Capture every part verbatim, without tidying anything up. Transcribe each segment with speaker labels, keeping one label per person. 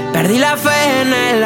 Speaker 1: Perdí la fe en el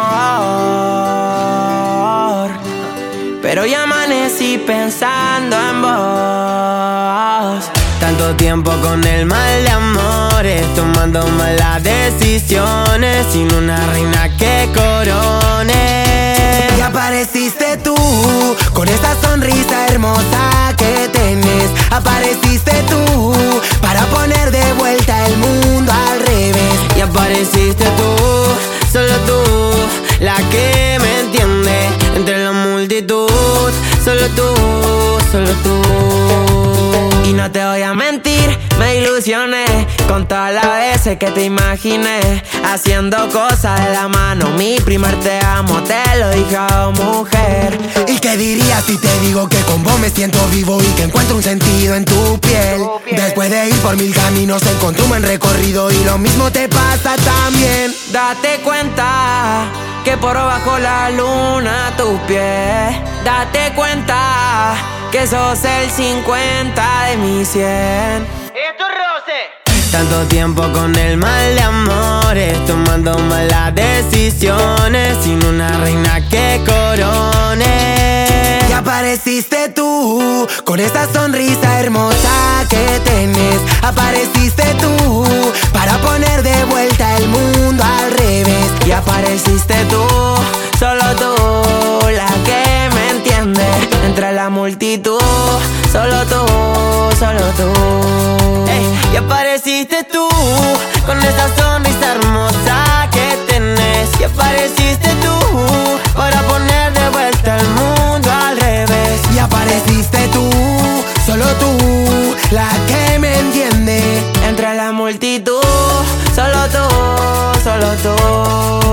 Speaker 1: amor, pero ya amanecí pensando en vos. Tanto tiempo con el mal de amores, tomando malas decisiones, sin una reina que corone.
Speaker 2: Y apareciste tú, con esa sonrisa hermosa que tenés. Apareciste tú, para poner de vuelta el mundo al revés.
Speaker 1: Y apareciste tú, solo tú, la que me entiende entre la multitud. Solo tú, solo tú. Y no te voy a mentir, me ilusioné con todas las veces que te imaginé haciendo cosas de la mano. Mi primer te amo, te lo dije, oh, mujer.
Speaker 2: ¿Y qué dirías si te digo que con vos me siento vivo y que encuentro un sentido en tu piel? Después de ir por mil caminos encontré un buen recorrido y lo mismo te pasa también.
Speaker 1: Date cuenta que por bajo la luna tus pies. Date cuenta que sos el cincuenta de mi cien.
Speaker 3: ¡Esto es roce!
Speaker 1: Tanto tiempo con el mal de amores, tomando malas decisiones, sin una reina que corone.
Speaker 2: Y apareciste tú, con esa sonrisa hermosa que tenés. Apareciste tú, para poner de vuelta el mundo al revés.
Speaker 1: Y apareciste tú, solo tú, la que me entiende entre la multitud. Solo tú, solo tú. Ey, y apareciste tú, con esa sonrisa hermosa que tenés. Y apareciste tú, para poner de vuelta el mundo al revés.
Speaker 2: Y apareciste tú, solo tú, la que me entiende
Speaker 1: entre la multitud. Solo tú, solo tú.